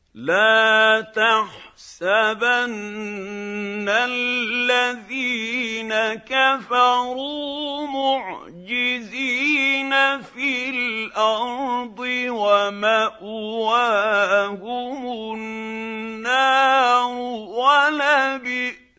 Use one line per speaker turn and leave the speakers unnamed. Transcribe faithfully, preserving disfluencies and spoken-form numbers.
لا تحسبن الذين كفروا معجزين في الأرض ومأواهم النار ولبئس